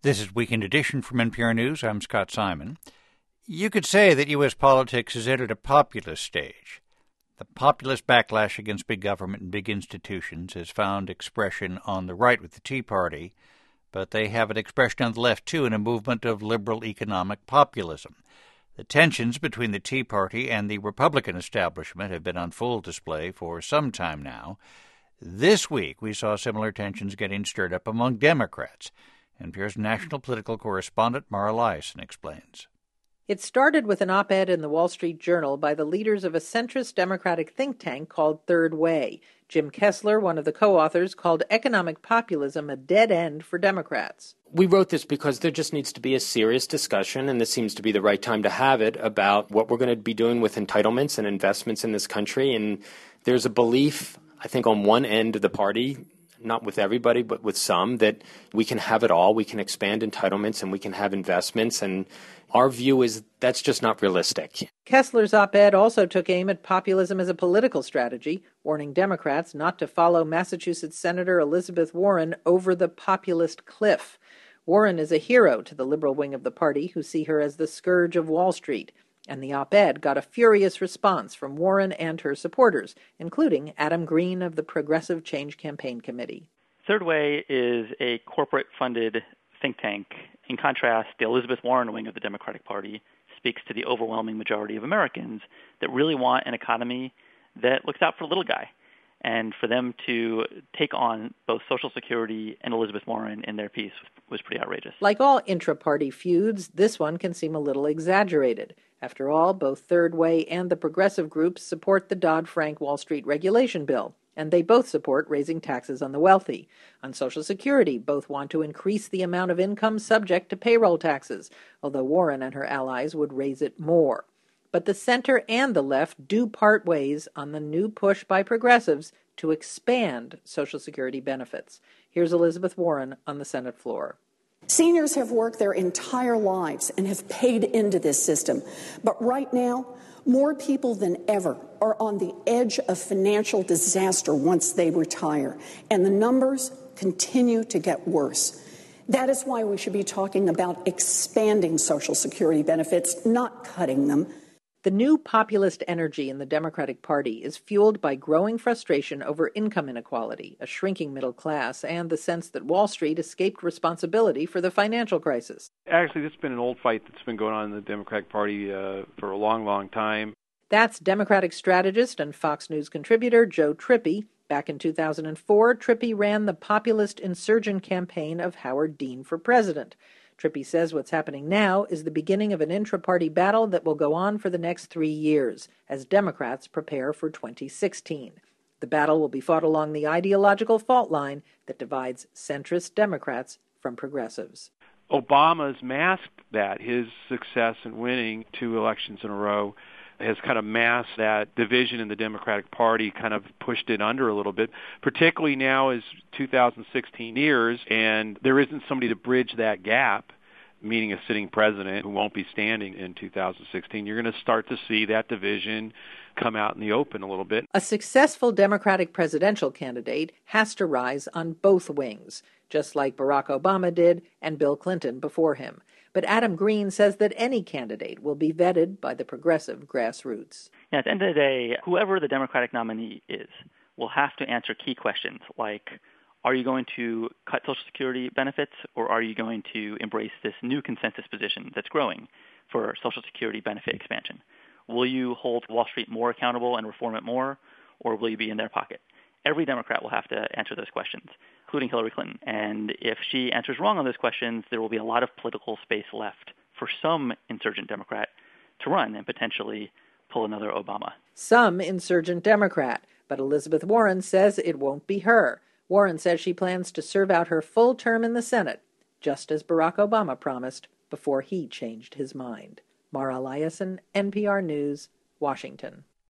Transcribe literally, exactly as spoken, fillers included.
This is Weekend Edition from N P R News. I'm Scott Simon. You could say that U S politics has entered a populist stage. The populist backlash against big government and big institutions has found expression on the right with the Tea Party, but they have an expression on the left, too, in a movement of liberal economic populism. The tensions between the Tea Party and the Republican establishment have been on full display for some time now. This week, we saw similar tensions getting stirred up among Democrats. N P R's national political correspondent Mara Liasson explains. It started with an op-ed in the Wall Street Journal by the leaders of a centrist Democratic think tank called Third Way. Jim Kessler, one of the co-authors, called economic populism a dead end for Democrats. We wrote this because there just needs to be a serious discussion, and this seems to be the right time to have it, about what we're going to be doing with entitlements and investments in this country. And there's a belief, I think, on one end of the party, not with everybody, but with some, that we can have it all. We can expand entitlements and we can have investments. And our view is that's just not realistic. Kessler's op-ed also took aim at populism as a political strategy, warning Democrats not to follow Massachusetts Senator Elizabeth Warren over the populist cliff. Warren is a hero to the liberal wing of the party, who see her as the scourge of Wall Street. And the op-ed got a furious response from Warren and her supporters, including Adam Green of the Progressive Change Campaign Committee. Third Way is a corporate-funded think tank. In contrast, the Elizabeth Warren wing of the Democratic Party speaks to the overwhelming majority of Americans that really want an economy that looks out for the little guy. And for them to take on both Social Security and Elizabeth Warren in their piece was pretty outrageous. Like all intra-party feuds, this one can seem a little exaggerated. After all, both Third Way and the progressive groups support the Dodd-Frank Wall Street regulation bill, and they both support raising taxes on the wealthy. On Social Security, both want to increase the amount of income subject to payroll taxes, although Warren and her allies would raise it more. But the center and the left do part ways on the new push by progressives to expand Social Security benefits. Here's Elizabeth Warren on the Senate floor. Seniors have worked their entire lives and have paid into this system. But right now, more people than ever are on the edge of financial disaster once they retire. And the numbers continue to get worse. That is why we should be talking about expanding Social Security benefits, not cutting them. The new populist energy in the Democratic Party is fueled by growing frustration over income inequality, a shrinking middle class, and the sense that Wall Street escaped responsibility for the financial crisis. Actually, this has been an old fight that's been going on in the Democratic Party uh, for a long, long time. That's Democratic strategist and Fox News contributor Joe Trippi. Back in two thousand four, Trippi ran the populist insurgent campaign of Howard Dean for president. Trippi says what's happening now is the beginning of an intra-party battle that will go on for the next three years as Democrats prepare for twenty sixteen. The battle will be fought along the ideological fault line that divides centrist Democrats from progressives. Obama's masked that. His success in winning two elections in a row has kind of masked that division in the Democratic Party, kind of pushed it under a little bit, particularly now as two thousand sixteen nears, and there isn't somebody to bridge that gap, meaning a sitting president who won't be standing in two thousand sixteen. You're going to start to see that division come out in the open a little bit. A successful Democratic presidential candidate has to rise on both wings, just like Barack Obama did and Bill Clinton before him. But Adam Green says that any candidate will be vetted by the progressive grassroots. Yeah, at the end of the day, whoever the Democratic nominee is will have to answer key questions like, are you going to cut Social Security benefits, or are you going to embrace this new consensus position that's growing for Social Security benefit expansion? Will you hold Wall Street more accountable and reform it more, or will you be in their pocket? Every Democrat will have to answer those questions, including Hillary Clinton. And if she answers wrong on those questions, there will be a lot of political space left for some insurgent Democrat to run and potentially pull another Obama. Some insurgent Democrat, but Elizabeth Warren says it won't be her. Warren says she plans to serve out her full term in the Senate, just as Barack Obama promised before he changed his mind. Mara Liasson, N P R News, Washington.